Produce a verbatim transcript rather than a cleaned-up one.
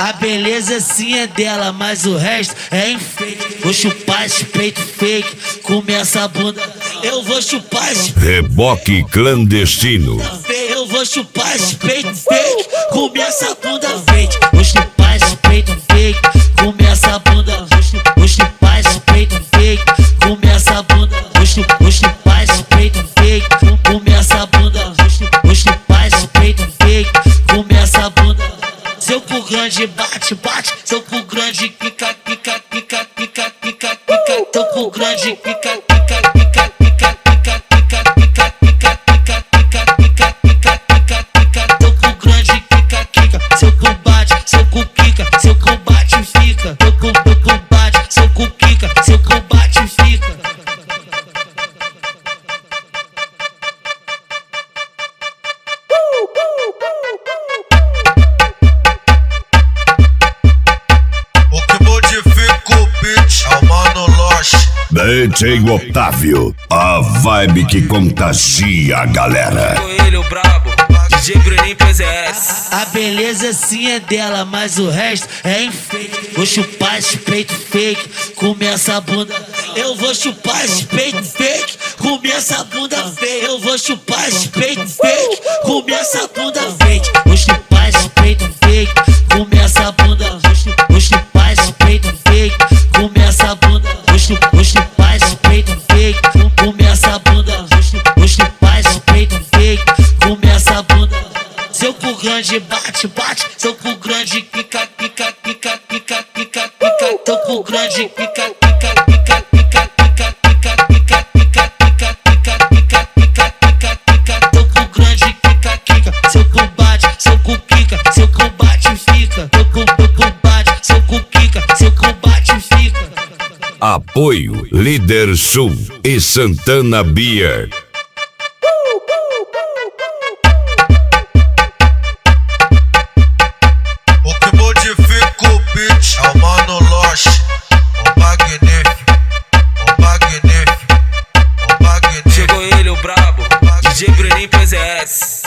A beleza sim é dela, mas o resto é enfeite. Vou chupar esse peito fake, começa a bunda. Eu vou chupar esse Reboque clandestino. Eu vou chupar esse peito fake, começa a bunda fake. Vou chupar esse peito fake, começa a bunda. Vou chupar esse peito fake, começa a bunda. Vou chupar esse peito fake, começa a bunda. Vou chupar esse peito fake, começa a bunda. Seu cu grande bate, bate. Seu cu grande pica, pica, pica, pica, pica, pica. Seu cu grande pica, pica, pica, pica, pica, pica, pica, pica, pica, pica, pica, pica, pica, pica. Seu cu grande pica, pica. Seu cu bate, seu cu pica, seu cu bate e fica. Seu cu, seu cu bate, seu cu pica, seu cu bate e fica. D J Otávio, a vibe que contagia a galera. Coelho brabo, D J Bruninho P Z S. A beleza sim é dela, mas o resto é enfeite. Vou chupar esse peito fake, começa a bunda. Eu vou chupar esse peito fake, começa a bunda fake. Eu vou chupar esse peito fake, começa a bunda fake. Vou chupar esse peito fake, começa a bunda. Vou chupar esse peito fake, começa a bunda. Vou chupar esse peito fake, começa a bunda. Vou chupar esse peito fake, começa a bunda. Seu cu grande bate, bate. Seu cu grande pica, pica, pica, pica, pica, pica. Seu cu grande pica, pica, pica, pica, pica, pica, pica, pica, pica, pica, pica, pica, pica, pica. Seu cu grande pica, pica. Seu cu bate, seu cu pica, seu cu bate e fica. Seu cu, seu cu bate, seu cu pica, seu cu bate e fica. Apoio Líder Sul e Santana Beer. O que modifica o beat é o Mano Loche, o magnífico, o magnífico, o magnífico. Chegou ele, o brabo, D J Bruninho P Z S.